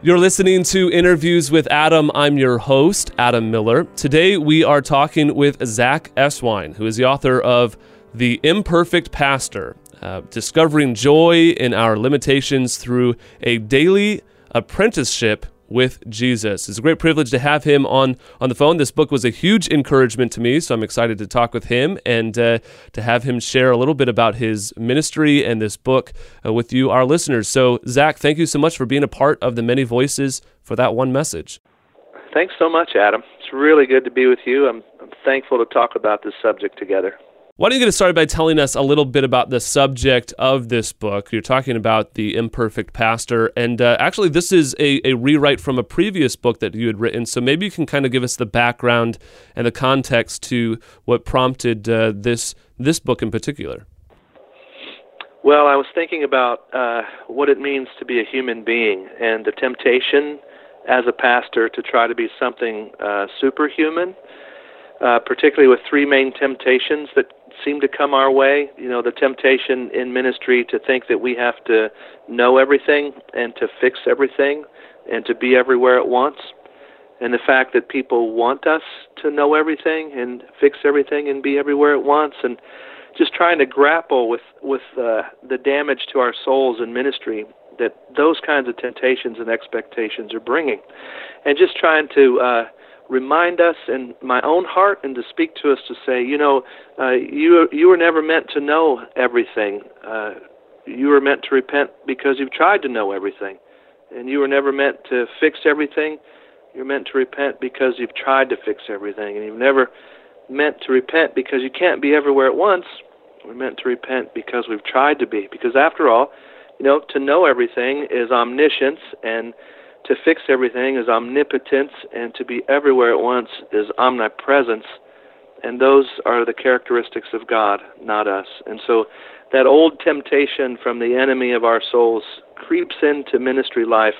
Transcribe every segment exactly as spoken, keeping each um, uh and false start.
You're listening to Interviews with Adam. I'm your host, Adam Miller. Today we are talking with Zach Eswine, who is the author of The Imperfect Pastor, uh, discovering joy in our limitations through a daily apprenticeship with Jesus. It's a great privilege to have him on, on the phone. This book was a huge encouragement to me, so I'm excited to talk with him and uh, to have him share a little bit about his ministry and this book uh, with you, our listeners. So, Zach, thank you so much for being a part of the Many Voices for that one message. Thanks so much, Adam. It's really good to be with you. I'm, I'm thankful to talk about this subject together. Why don't you get started by telling us a little bit about the subject of this book? You're talking about The Imperfect Pastor, and uh, actually this is a, a rewrite from a previous book that you had written, so maybe you can kind of give us the background and the context to what prompted uh, this this book in particular. Well, I was thinking about uh, what it means to be a human being and the temptation as a pastor to try to be something uh, superhuman, uh, particularly with three main temptations that seem to come our way. You know, the temptation in ministry to think that we have to know everything and to fix everything and to be everywhere at once. And the fact that people want us to know everything and fix everything and be everywhere at once, and just trying to grapple with, with uh, the damage to our souls in ministry that those kinds of temptations and expectations are bringing. And just trying to uh, remind us in my own heart and to speak to us to say, you know, uh, you you were never meant to know everything. Uh, you were meant to repent because you've tried to know everything. And you were never meant to fix everything. You're meant to repent because you've tried to fix everything. And you've never meant to repent because you can't be everywhere at once. We're meant to repent because we've tried to be. Because after all, you know, to know everything is omniscience, and to fix everything is omnipotence, and to be everywhere at once is omnipresence, and those are the characteristics of God, not us. And so that old temptation from the enemy of our souls creeps into ministry life,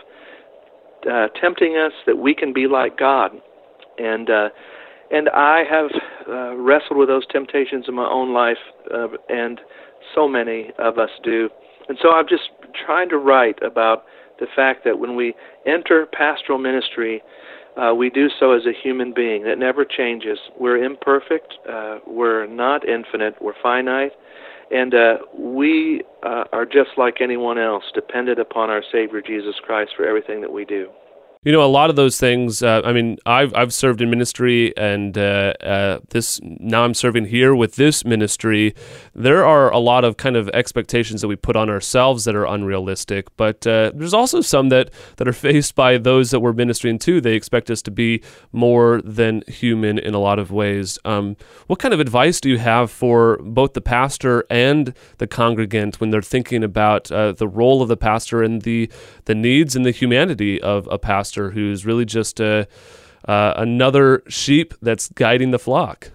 uh, tempting us that we can be like God. And uh, and I have uh, wrestled with those temptations in my own life, uh, and so many of us do. And so I'm just trying to write about the fact that when we enter pastoral ministry, uh, we do so as a human being that never changes. We're imperfect. Uh, we're not infinite. We're finite. And uh, we uh, are just like anyone else, dependent upon our Savior Jesus Christ for everything that we do. You know, a lot of those things, uh, I mean, I've I've served in ministry, and uh, uh, this now I'm serving here with this ministry. There are a lot of kind of expectations that we put on ourselves that are unrealistic, but uh, there's also some that, that are faced by those that we're ministering to. They expect us to be more than human in a lot of ways. Um, what kind of advice do you have for both the pastor and the congregant when they're thinking about uh, the role of the pastor and the, the needs and the humanity of a pastor who's really just a, uh, another sheep that's guiding the flock?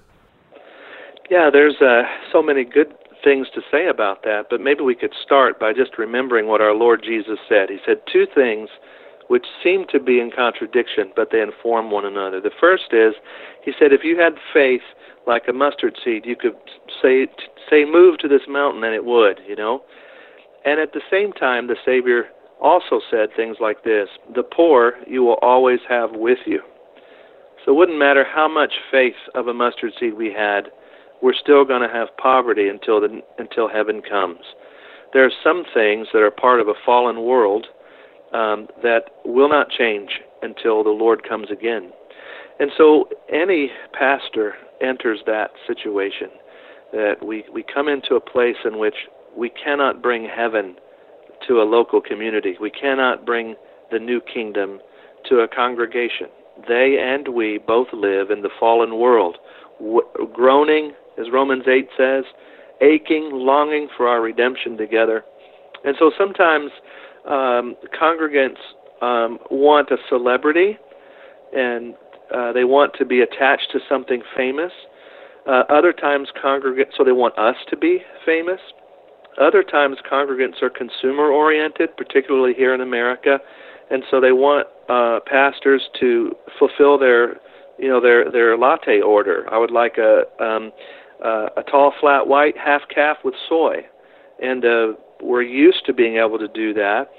Yeah, there's uh, so many good things to say about that, but maybe we could start by just remembering what our Lord Jesus said. He said two things which seem to be in contradiction, but they inform one another. The first is, he said, if you had faith like a mustard seed, you could say, say move to this mountain, and it would, you know. And at the same time, the Savior also said things like this: the poor you will always have with you. So it wouldn't matter how much faith of a mustard seed we had, we're still going to have poverty until the, until heaven comes. There are some things that are part of a fallen world um, that will not change until the Lord comes again. And so any pastor enters that situation, that we, we come into a place in which we cannot bring heaven to a local community. We cannot bring the new kingdom to a congregation. They and we both live in the fallen world, w- groaning, as Romans eight says, aching, longing for our redemption together. And so sometimes um, congregants um, want a celebrity, and uh, they want to be attached to something famous. Uh, other times congregants, so they want us to be famous. Other times, congregants are consumer-oriented, particularly here in America, and so they want uh, pastors to fulfill their, you know, their their latte order. I would like a um, uh, a tall, flat white half calf with soy, and uh, we're used to being able to do that.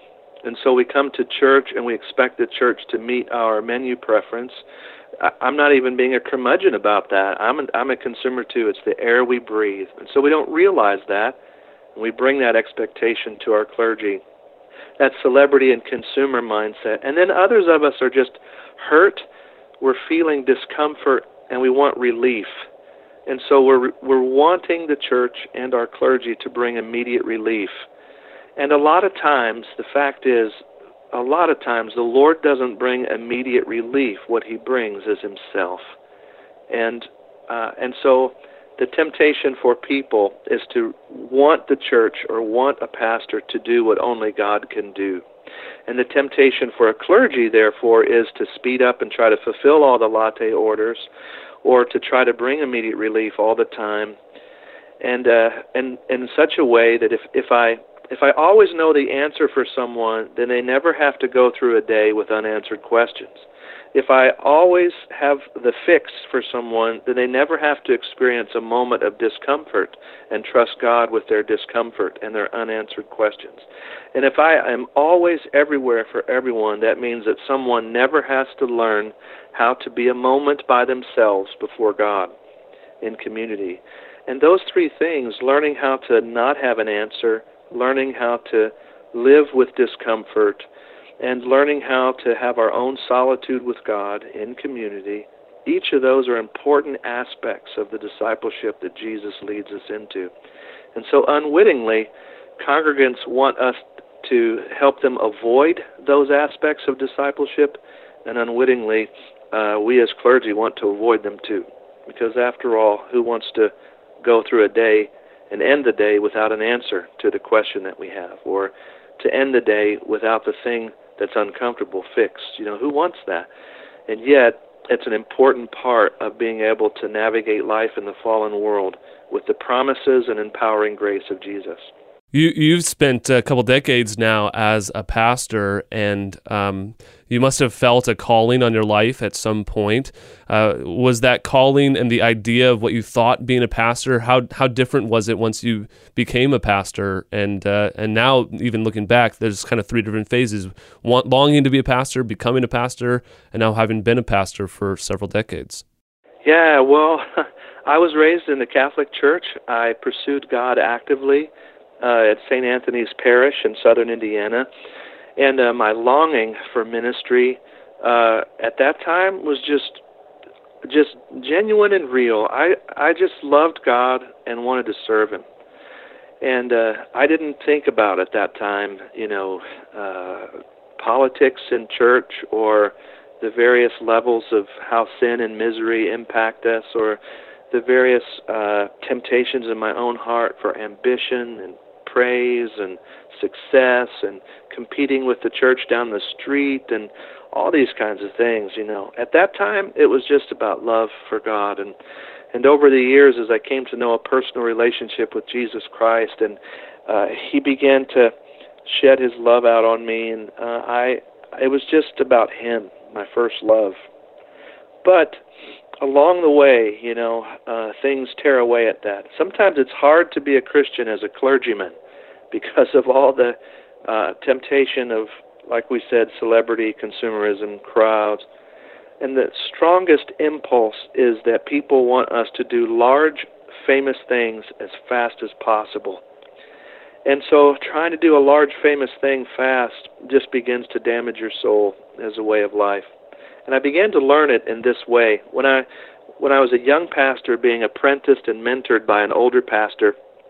And so we come to church and we expect the church to meet our menu preference. I, I'm not even being a curmudgeon about that. I'm, an, I'm a consumer too. It's the air we breathe. And so we don't realize that, and we bring that expectation to our clergy. That celebrity and consumer mindset. And then others of us are just hurt. We're feeling discomfort, and we want relief. And so we're we're wanting the church and our clergy to bring immediate relief. And a lot of times, the fact is, a lot of times the Lord doesn't bring immediate relief. What He brings is Himself. And uh, and so the temptation for people is to want the church or want a pastor to do what only God can do. And the temptation for a clergy, therefore, is to speed up and try to fulfill all the latte orders, or to try to bring immediate relief all the time, and uh, and in such a way that if, if I if I always know the answer for someone, then they never have to go through a day with unanswered questions. If I always have the fix for someone, then they never have to experience a moment of discomfort and trust God with their discomfort and their unanswered questions. And if I am always everywhere for everyone, that means that someone never has to learn how to be a moment by themselves before God in community. And those three things, learning how to not have an answer, learning how to live with discomfort, and learning how to have our own solitude with God in community, each of those are important aspects of the discipleship that Jesus leads us into. And so unwittingly, congregants want us to help them avoid those aspects of discipleship, and unwittingly, uh, we as clergy want to avoid them too. Because after all, who wants to go through a day and end the day without an answer to the question that we have, or to end the day without the thing that's uncomfortable fixed? You know, who wants that? And yet, it's an important part of being able to navigate life in the fallen world with the promises and empowering grace of Jesus. You, you've spent a couple decades now as a pastor, and um, you must have felt a calling on your life at some point. Uh, was that calling and the idea of what you thought being a pastor, how how different was it once you became a pastor? And uh, and now, even looking back, there's kind of three different phases: Want, longing to be a pastor, becoming a pastor, and now having been a pastor for several decades. Yeah, well, I was raised in the Catholic Church. I pursued God actively Uh, at Saint Anthony's Parish in southern Indiana. And uh, my longing for ministry uh, at that time was just just genuine and real. I, I just loved God and wanted to serve Him. And uh, I didn't think about at that time, you know, uh, politics in church or the various levels of how sin and misery impact us, or the various uh, temptations in my own heart for ambition and praise and success and competing with the church down the street and all these kinds of things, you know. At that time, it was just about love for God. And, and over the years, as I came to know a personal relationship with Jesus Christ, and uh, He began to shed His love out on me, and uh, I, it was just about Him, my first love. But along the way, you know, uh, things tear away at that. Sometimes it's hard to be a Christian as a clergyman because of all the uh, temptation of, like we said, celebrity, consumerism, crowds. And the strongest impulse is that people want us to do large, famous things as fast as possible. And so trying to do a large, famous thing fast just begins to damage your soul as a way of life. And I began to learn it in this way. When I when I was a young pastor being apprenticed and mentored by an older pastor,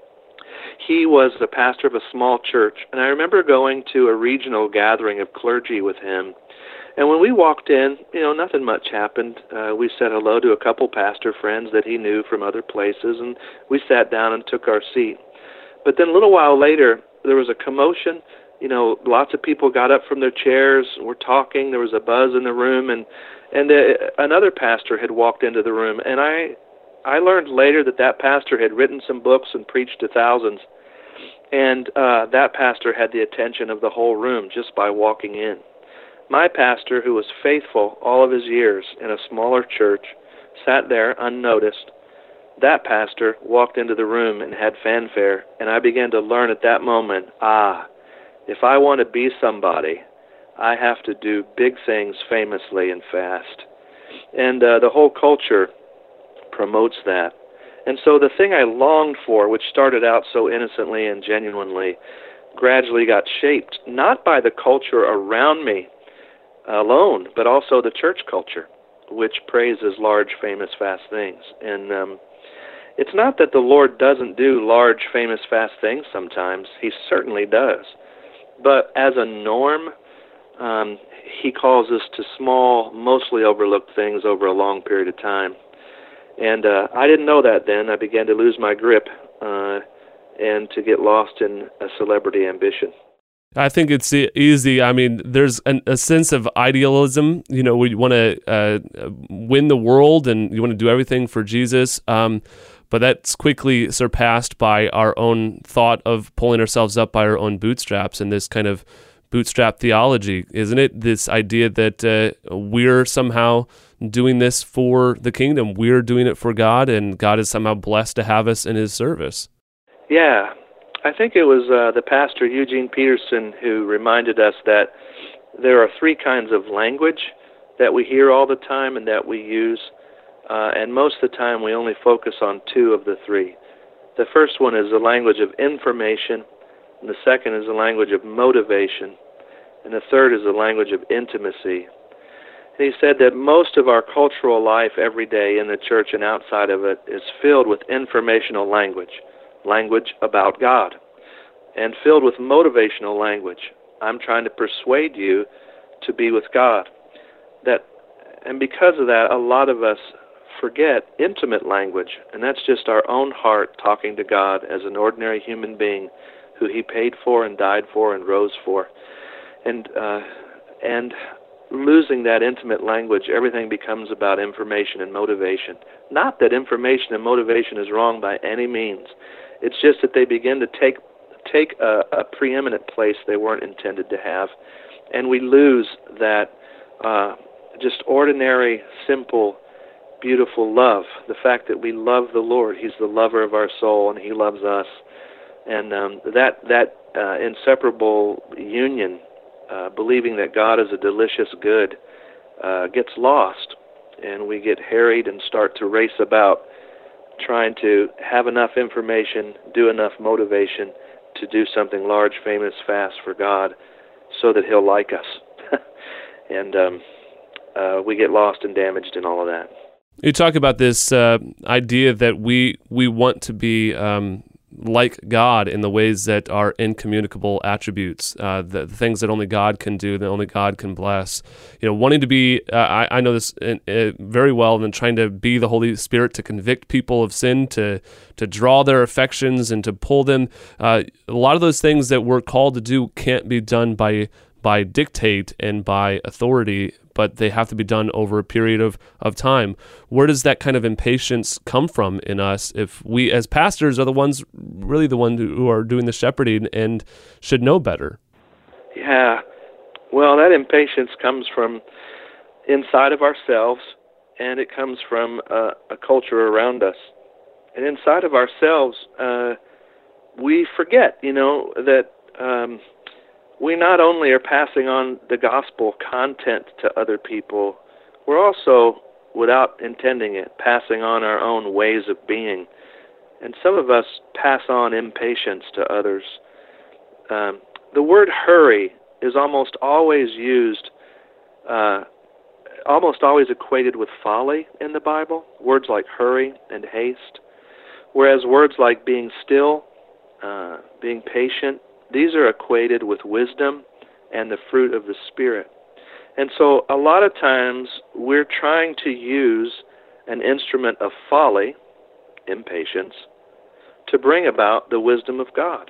he was the pastor of a small church. And I remember going to a regional gathering of clergy with him. And when we walked in, you know, nothing much happened. Uh, we said hello to a couple pastor friends that he knew from other places, and we sat down and took our seat. But then a little while later, there was a commotion. You know, lots of people got up from their chairs, were talking, there was a buzz in the room, and and uh, another pastor had walked into the room. And I I learned later that that pastor had written some books and preached to thousands. And uh, that pastor had the attention of the whole room just by walking in. My pastor, who was faithful all of his years in a smaller church, sat there unnoticed. That pastor walked into the room and had fanfare, and I began to learn at that moment, ah, If I want to be somebody, I have to do big things famously and fast. And uh, the whole culture promotes that. And so the thing I longed for, which started out so innocently and genuinely, gradually got shaped, not by the culture around me alone, but also the church culture, which praises large, famous, fast things. And um, it's not that the Lord doesn't do large, famous, fast things sometimes. He certainly does. But as a norm, um, He calls us to small, mostly overlooked things over a long period of time. And uh, I didn't know that then. I began to lose my grip uh, and to get lost in a celebrity ambition. I think it's e- easy. I mean, there's an, a sense of idealism. You know, we want to uh, win the world and you want to do everything for Jesus. Um, but that's quickly surpassed by our own thought of pulling ourselves up by our own bootstraps and this kind of bootstrap theology, isn't it? This idea that uh, we're somehow doing this for the kingdom. We're doing it for God, and God is somehow blessed to have us in His service. Yeah. I think it was uh, the pastor Eugene Peterson who reminded us that there are three kinds of language that we hear all the time and that we use, uh, and most of the time we only focus on two of the three. The first one is the language of information, and the second is the language of motivation, and the third is the language of intimacy. And he said that most of our cultural life every day in the church and outside of it is filled with informational language. Language about God, and filled with motivational language. I'm trying to persuade you to be with God. That, and because of that, a lot of us forget intimate language, and that's just our own heart talking to God as an ordinary human being who He paid for and died for and rose for. And uh, and losing that intimate language, everything becomes about information and motivation. Not that information and motivation is wrong by any means. It's just that they begin to take take a, a preeminent place they weren't intended to have, and we lose that uh, just ordinary, simple, beautiful love. The fact that we love the Lord. He's the lover of our soul, and He loves us. And um, that that uh, inseparable union, uh, believing that God is a delicious good, uh, gets lost, and we get harried and start to race about, trying to have enough information, do enough motivation to do something large, famous, fast for God so that He'll like us. and um, uh, we get lost and damaged in all of that. You talk about this uh, idea that we we want to be um, like God in the ways that are incommunicable attributes, uh, the, the things that only God can do, that only God can bless. You know, wanting to be, uh, I, I know this in, uh, very well, and then trying to be the Holy Spirit to convict people of sin, to to draw their affections and to pull them. Uh, a lot of those things that we're called to do can't be done by by dictate and by authority, but they have to be done over a period of, of time. Where does that kind of impatience come from in us if we as pastors are the ones, really the ones who are doing the shepherding and should know better? Yeah. Well, that impatience comes from inside of ourselves, and it comes from uh, a culture around us. And inside of ourselves, uh, we forget, you know, that um, we not only are passing on the gospel content to other people, we're also, without intending it, passing on our own ways of being. And some of us pass on impatience to others. Um, the word hurry is almost always used, uh, almost always equated with folly in the Bible, words like hurry and haste, whereas words like being still, uh, being patient, these are equated with wisdom and the fruit of the Spirit. And so a lot of times we're trying to use an instrument of folly, impatience, to bring about the wisdom of God.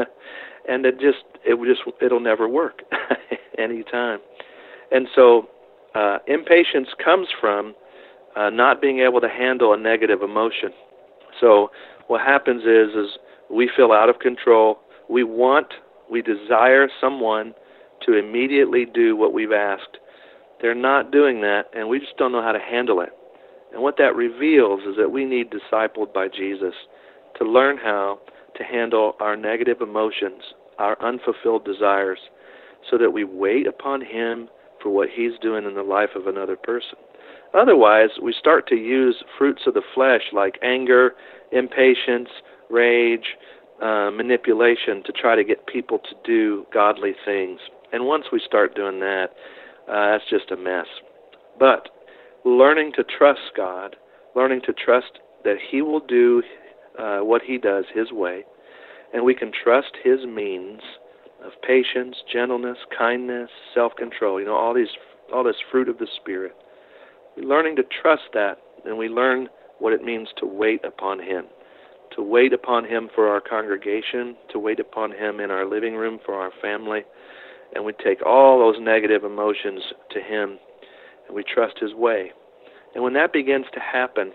And it just, it just, it'll never work any time. And so uh, impatience comes from uh, not being able to handle a negative emotion. So what happens is, is we feel out of control. We want, we desire someone to immediately do what we've asked. They're not doing that, and we just don't know how to handle it. And what that reveals is that we need discipled by Jesus to learn how to handle our negative emotions our unfulfilled desires, so that we wait upon Him for what He's doing in the life of another person. Otherwise, we start to use fruits of the flesh like anger, impatience, rage, uh, manipulation to try to get people to do godly things. And once we start doing that, uh, that's just a mess. But learning to trust God, learning to trust that He will do uh, what He does His way, and we can trust His means of patience, gentleness, kindness, self-control, you know, all these, all this fruit of the Spirit. We're learning to trust that, and we learn what it means to wait upon Him, to wait upon Him for our congregation, to wait upon Him in our living room for our family, and we take all those negative emotions to Him, and we trust His way. And when that begins to happen,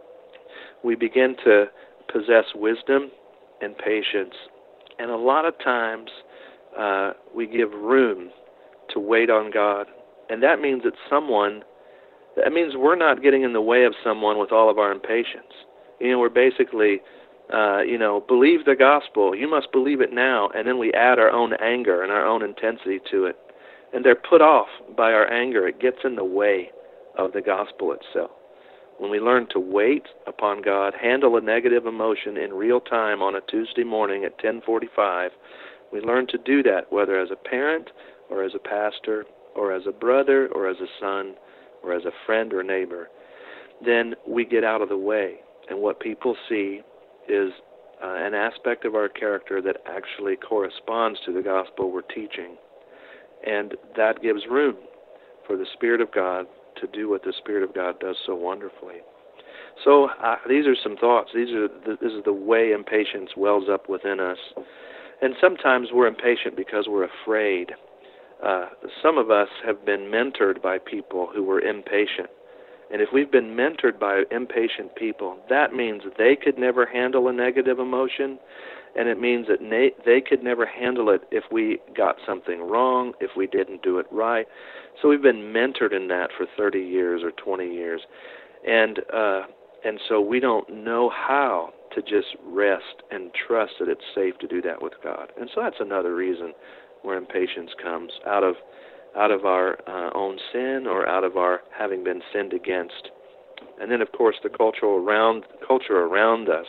we begin to possess wisdom and patience. And a lot of times, uh, we give room to wait on God. And that means that someone, that means we're not getting in the way of someone with all of our impatience. You know, we're basically, uh, you know, believe the gospel. You must believe it now. And then we add our own anger and our own intensity to it. And they're put off by our anger. It gets in the way of the gospel itself. When we learn to wait upon God, handle a negative emotion in real time on a Tuesday morning at ten forty-five, we learn to do that, whether as a parent or as a pastor or as a brother or as a son or as a friend or neighbor, then we get out of the way. And what people see is uh, an aspect of our character that actually corresponds to the gospel we're teaching. And that gives room for the Spirit of God to do what the Spirit of God does so wonderfully. So uh, these are some thoughts. These are the, this is the way impatience wells up within us. And sometimes we're impatient because we're afraid. Uh, some of us have been mentored by people who were impatient. And if we've been mentored by impatient people, that means that they could never handle a negative emotion, and it means that na- they could never handle it if we got something wrong, if we didn't do it right. So we've been mentored in that for thirty years or twenty years. And uh, and so we don't know how to just rest and trust that it's safe to do that with God. And so that's another reason where impatience comes, out of out of our uh, own sin or out of our having been sinned against. And then, of course, the culture around, culture around us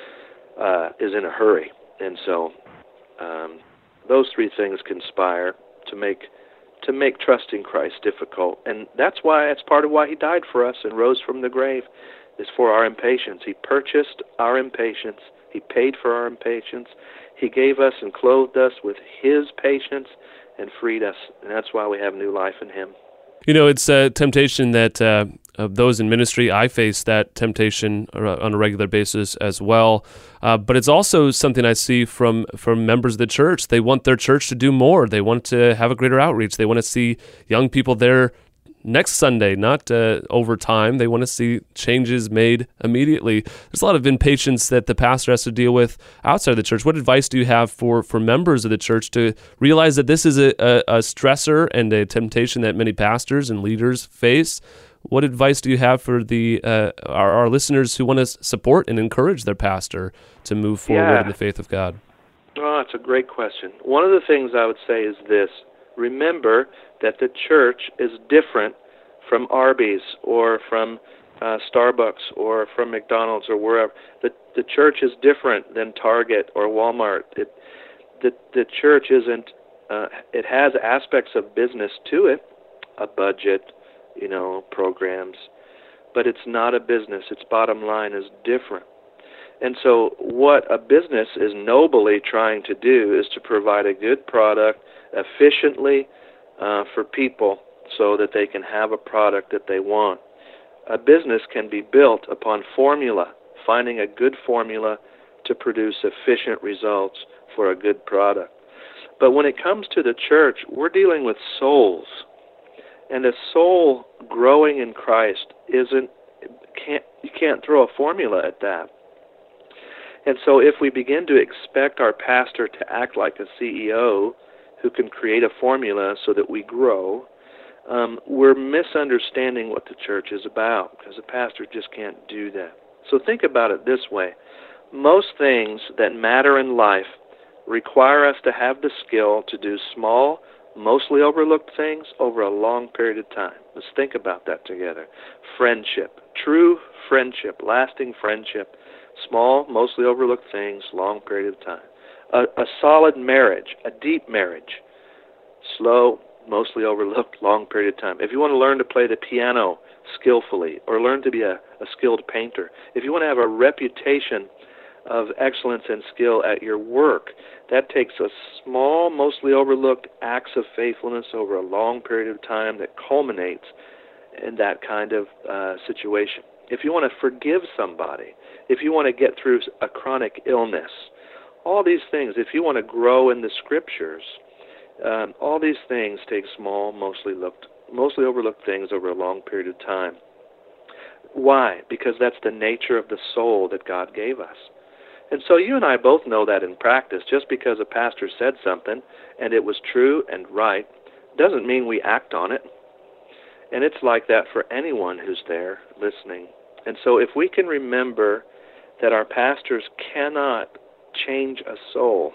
uh, is in a hurry. And so um, those three things conspire to make to make trusting Christ difficult. And that's why, it's part of why He died for us and rose from the grave, is for our impatience. He purchased our impatience. He paid for our impatience. He gave us and clothed us with His patience and freed us. And that's why we have new life in Him. You know, it's a temptation that uh, of those in ministry, I face that temptation on a regular basis as well. Uh, but it's also something I see from, from members of the church. They want their church to do more. They want to have a greater outreach. They want to see young people there next Sunday, not uh, over time. They want to see changes made immediately. There's a lot of impatience that the pastor has to deal with outside of the church. What advice do you have for, for members of the church to realize that this is a, a, a stressor and a temptation that many pastors and leaders face? What advice do you have for the uh, our, our listeners who want to support and encourage their pastor to move forward yeah. in the faith of God? Oh, that's a great question. One of the things I would say is this: remember that the church is different from Arby's or from uh, Starbucks or from McDonald's or wherever. The the church is different than Target or Walmart. It, the the church isn't. Uh, it has aspects of business to it, a budget, you know, programs, but it's not a business. Its bottom line is different. And so what a business is nobly trying to do is to provide a good product efficiently uh, for people so that they can have a product that they want. A business can be built upon formula, finding a good formula to produce efficient results for a good product. But when it comes to the church, we're dealing with souls. And a soul growing in Christ isn't, can't, you can't throw a formula at that. And so if we begin to expect our pastor to act like a C E O who can create a formula so that we grow, um, we're misunderstanding what the church is about, because a pastor just can't do that. So think about it this way. Most things that matter in life require us to have the skill to do small, mostly overlooked things over a long period of time. Let's think about that together. Friendship, true friendship, lasting friendship, small, mostly overlooked things, long period of time. A, a solid marriage, a deep marriage, slow, mostly overlooked, long period of time. If you want to learn to play the piano skillfully or learn to be a, a skilled painter, if you want to have a reputation of excellence and skill at your work, that takes a small, mostly overlooked acts of faithfulness over a long period of time that culminates in that kind of uh, situation. If you want to forgive somebody, if you want to get through a chronic illness, all these things, if you want to grow in the Scriptures, um, all these things take small, mostly looked, mostly overlooked things over a long period of time. Why? Because that's the nature of the soul that God gave us. And so you and I both know that in practice. Just because a pastor said something and it was true and right doesn't mean we act on it. And it's like that for anyone who's there listening. And so if we can remember that our pastors cannot change a soul,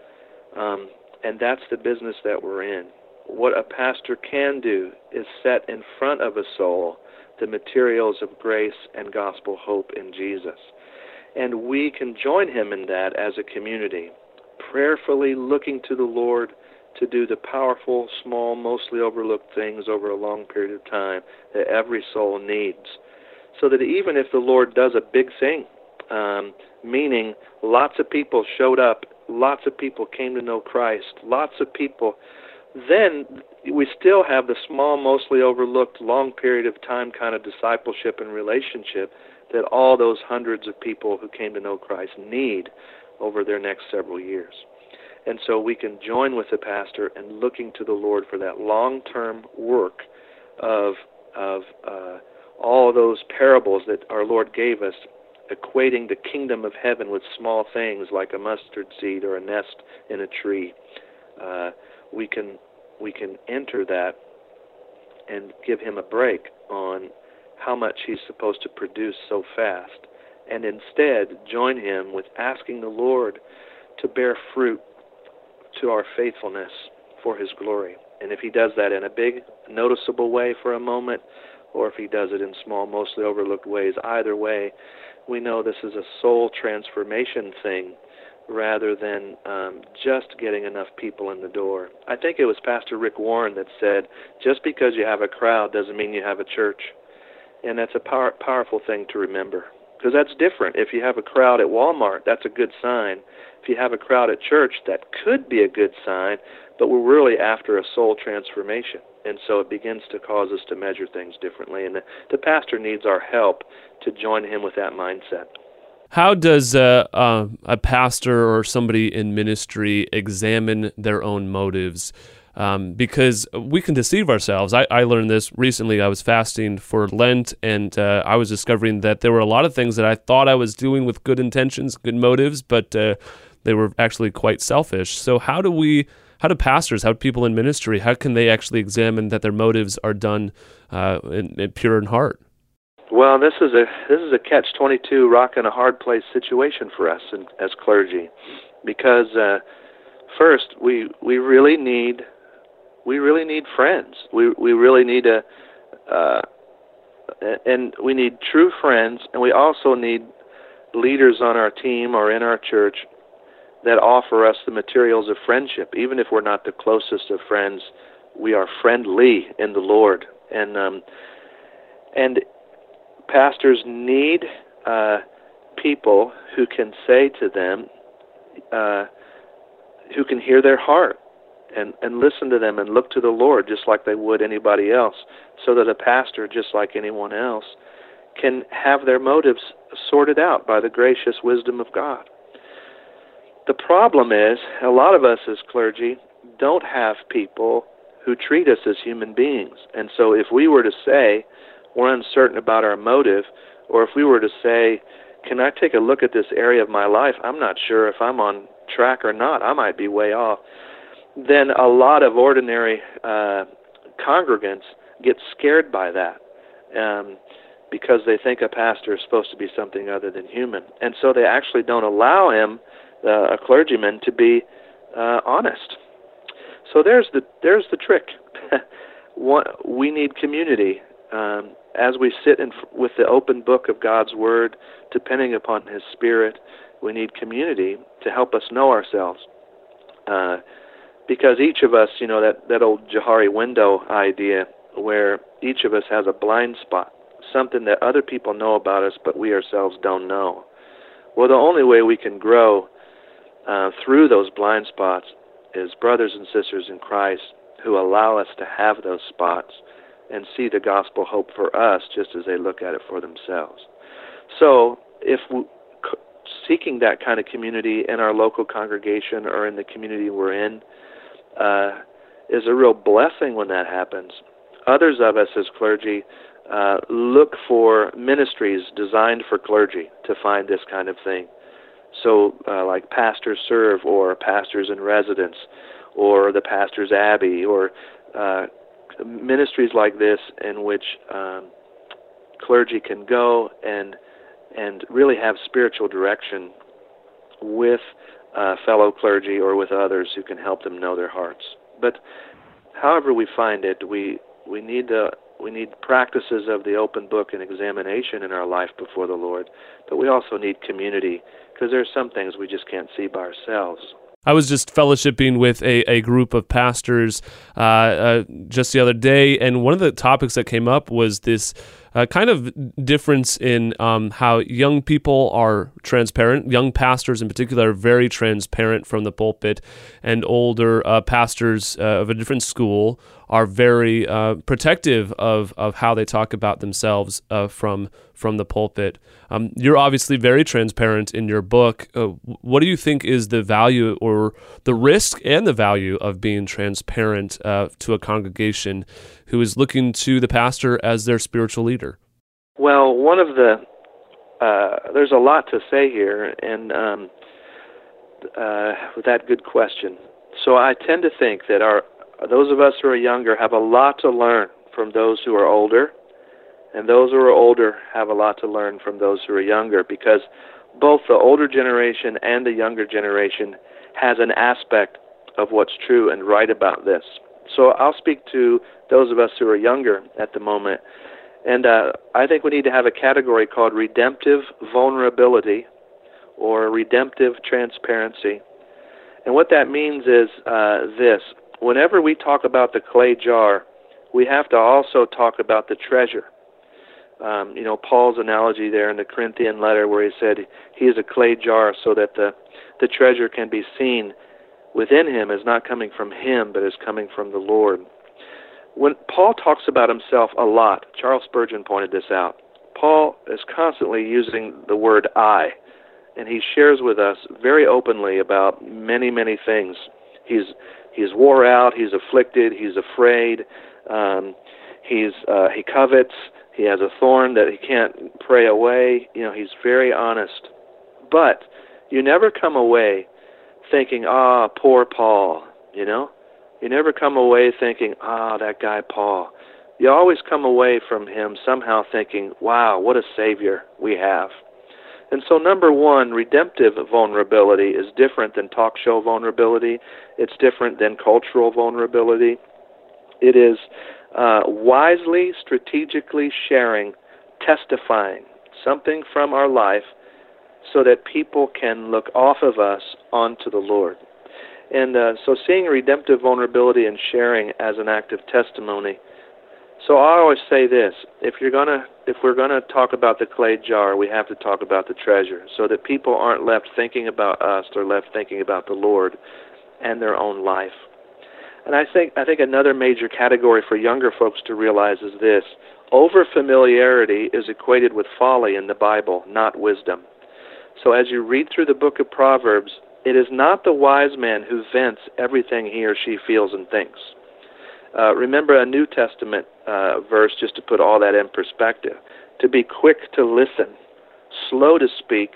um, and that's the business that we're in. What a pastor can do is set in front of a soul the materials of grace and gospel hope in Jesus. And we can join him in that as a community, prayerfully looking to the Lord to do the powerful, small, mostly overlooked things over a long period of time that every soul needs. So that even if the Lord does a big thing, um, meaning lots of people showed up, lots of people came to know Christ, lots of people, then we still have the small, mostly overlooked, long period of time kind of discipleship and relationship that all those hundreds of people who came to know Christ need over their next several years. And so we can join with the pastor in looking to the Lord for that long-term work of of uh, all those parables that our Lord gave us, equating the kingdom of heaven with small things like a mustard seed or a nest in a tree. Uh, we can we can enter that and give him a break on how much he's supposed to produce so fast, and instead join him with asking the Lord to bear fruit to our faithfulness for his glory. And if he does that in a big, noticeable way for a moment, or if he does it in small, mostly overlooked ways, either way, we know this is a soul transformation thing rather than um, just getting enough people in the door. I think it was Pastor Rick Warren that said, just because you have a crowd doesn't mean you have a church. And that's a power, powerful thing to remember, because that's different. If you have a crowd at Walmart, that's a good sign. If you have a crowd at church, that could be a good sign, but we're really after a soul transformation. And so it begins to cause us to measure things differently. And the, the pastor needs our help to join him with that mindset. How does uh, uh, a pastor or somebody in ministry examine their own motives? Um, because we can deceive ourselves. I, I learned this recently. I was fasting for Lent, and uh, I was discovering that there were a lot of things that I thought I was doing with good intentions, good motives, but uh, they were actually quite selfish. So how do we, how do pastors, how do people in ministry, how can they actually examine that their motives are done uh, in, in pure in heart? Well, this is a this is a catch twenty-two, rock in a hard place situation for us in, as clergy, because uh, first we we really need. We really need friends. We we really need a, uh, and we need true friends, and we also need leaders on our team or in our church that offer us the materials of friendship. Even if we're not the closest of friends, we are friendly in the Lord. And um, and pastors need uh, people who can say to them, uh, who can hear their heart. And, and listen to them and look to the Lord just like they would anybody else, so that a pastor, just like anyone else, can have their motives sorted out by the gracious wisdom of God. The problem is, a lot of us as clergy don't have people who treat us as human beings. And so if we were to say we're uncertain about our motive, or if we were to say, can I take a look at this area of my life? I'm not sure if I'm on track or not. I might be way off. Then a lot of ordinary uh, congregants get scared by that um, because they think a pastor is supposed to be something other than human. And so they actually don't allow him, uh, a clergyman, to be uh, honest. So there's the there's the trick. One, we need community. Um, as we sit in, with the open book of God's Word, depending upon His Spirit, we need community to help us know ourselves. Uh, because each of us, you know, that, that old Johari window idea, where each of us has a blind spot, something that other people know about us, but we ourselves don't know. Well, the only way we can grow uh, through those blind spots is brothers and sisters in Christ who allow us to have those spots and see the gospel hope for us just as they look at it for themselves. So if we, seeking that kind of community in our local congregation or in the community we're in uh, is a real blessing when that happens. Others of us as clergy uh, look for ministries designed for clergy to find this kind of thing. So uh, like Pastors Serve or Pastors in Residence or the Pastor's Abbey or uh, ministries like this in which um, clergy can go and and really have spiritual direction with uh, fellow clergy or with others who can help them know their hearts. But however we find it, we we need to, we need practices of the open book and examination in our life before the Lord, but we also need community because there are some things we just can't see by ourselves. I was just fellowshipping with a, a group of pastors uh, uh, just the other day, and one of the topics that came up was this uh, kind of difference in um, how young people are transparent. Young pastors in particular are very transparent from the pulpit, and older uh, pastors uh, of a different school are very uh, protective of, of how they talk about themselves uh, from from the pulpit. Um, you're obviously very transparent in your book. Uh, what do you think is the value or the risk and the value of being transparent uh, to a congregation who is looking to the pastor as their spiritual leader? Well, one of the, uh, there's a lot to say here, and um, uh, with that good question. So I tend to think that our those of us who are younger have a lot to learn from those who are older, and those who are older have a lot to learn from those who are younger, because both the older generation and the younger generation has an aspect of what's true and right about this. So I'll speak to those of us who are younger at the moment, and uh, I think we need to have a category called redemptive vulnerability or redemptive transparency. And what that means is uh, this. Whenever we talk about the clay jar, we have to also talk about the treasure. Um, you know, Paul's analogy there in the Corinthian letter where he said he is a clay jar so that the, the treasure can be seen within him is not coming from him, but is coming from the Lord. When Paul talks about himself a lot, Charles Spurgeon pointed this out, Paul is constantly using the word I, and he shares with us very openly about many, many things. He's he's wore out, he's afflicted, he's afraid, um, he's uh, he covets, he has a thorn that he can't pray away. You know, he's very honest. But you never come away thinking, ah, poor Paul, you know? You never come away thinking, ah, that guy Paul. You always come away from him somehow thinking, wow, what a Savior we have. And so number one, redemptive vulnerability is different than talk show vulnerability. It's different than cultural vulnerability. It is uh, wisely, strategically sharing, testifying something from our life so that people can look off of us onto the Lord. And uh, so seeing redemptive vulnerability and sharing as an act of testimony. So I always say this, if you're gonna, if we're going to talk about the clay jar, we have to talk about the treasure so that people aren't left thinking about us, they're left thinking about the Lord and their own life. And I think I think another major category for younger folks to realize is this. Over-familiarity is equated with folly in the Bible, not wisdom. So as you read through the book of Proverbs, it is not the wise man who vents everything he or she feels and thinks. Uh, remember a New Testament uh, verse just to put all that in perspective. To be quick to listen, slow to speak,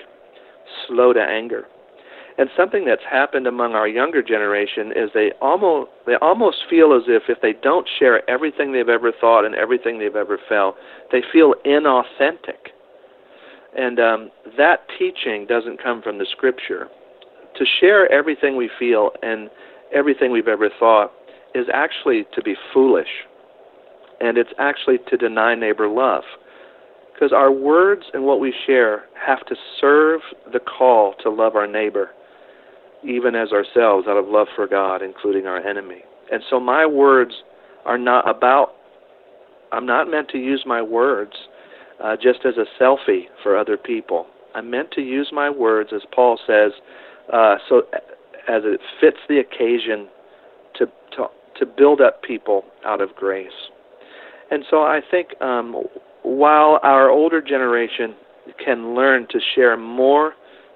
slow to anger. And something that's happened among our younger generation is they almost they almost feel as if if they don't share everything they've ever thought and everything they've ever felt, they feel inauthentic. And um, that teaching doesn't come from the Scripture. to share everything we feel and everything we've ever thought is actually to be foolish, and it's actually to deny neighbor love. Because our words and what we share have to serve the call to love our neighbor, even as ourselves, out of love for God, including our enemy. And so my words are not about, I'm not meant to use my words uh, just as a selfie for other people. I'm meant to use my words, as Paul says, uh, so as it fits the occasion to, to, to build up people out of grace. And so I think um, while our older generation can learn to share more,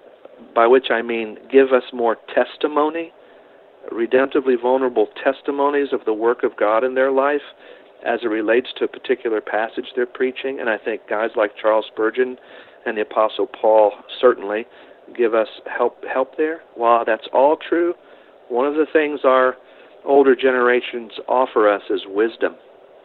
by which I mean give us more testimony, redemptively vulnerable testimonies of the work of God in their life as it relates to a particular passage they're preaching, and I think guys like Charles Spurgeon and the Apostle Paul certainly give us help help there. While that's all true, one of the things our older generations offer us is wisdom,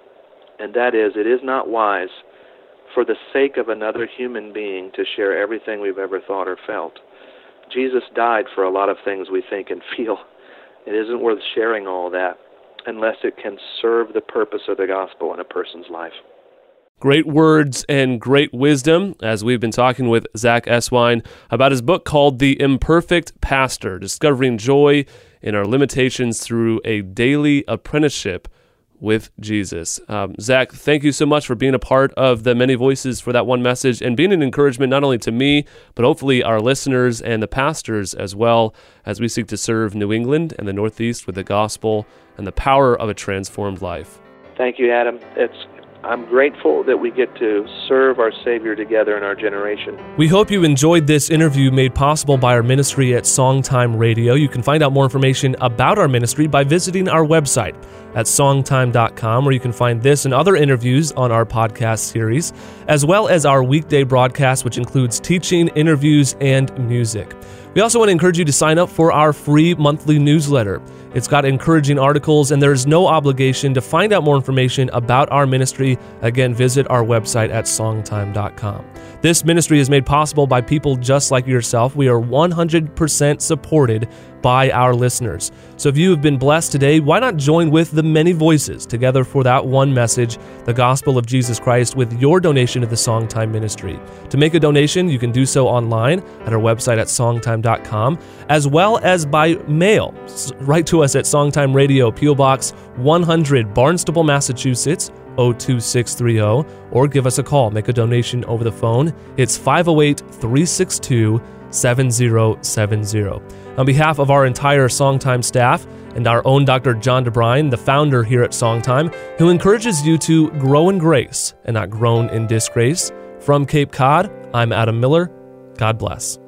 and that is, it is not wise for the sake of another human being to share everything we've ever thought or felt. Jesus died for a lot of things we think and feel. It isn't worth sharing all that unless it can serve the purpose of the gospel in a person's life. Great words and great wisdom, as we've been talking with Zach Eswine about his book called The Imperfect Pastor, Discovering Joy in Our Limitations Through a Daily Apprenticeship with Jesus. Um, Zach, thank you so much for being a part of the Many Voices for that one message and being an encouragement not only to me, but hopefully our listeners and the pastors as well, as we seek to serve New England and the Northeast with the gospel and the power of a transformed life. Thank you, Adam. It's I'm grateful that we get to serve our Savior together in our generation. We hope you enjoyed this interview made possible by our ministry at Songtime Radio. You can find out more information about our ministry by visiting our website at songtime dot com, where you can find this and other interviews on our podcast series, as well as our weekday broadcast, which includes teaching, interviews, and music. We also want to encourage you to sign up for our free monthly newsletter. It's got encouraging articles, and there's no obligation. To find out more information about our ministry, again, visit our website at songtime dot com. This ministry is made possible by people just like yourself. We are one hundred percent supported by our listeners. So if you have been blessed today, why not join with the many voices together for that one message, the gospel of Jesus Christ, with your donation to the Songtime ministry. To make a donation, you can do so online at our website at songtime dot com, as well as by mail. Write to us at Songtime Radio, P O Box one hundred, Barnstable, Massachusetts, oh two six three oh, or give us a call. Make a donation over the phone. It's five oh eight, three six two, seven oh seven oh. On behalf of our entire Songtime staff and our own Doctor John DeBrine, the founder here at Songtime, who encourages you to grow in grace and not groan in disgrace, from Cape Cod, I'm Adam Miller. God bless.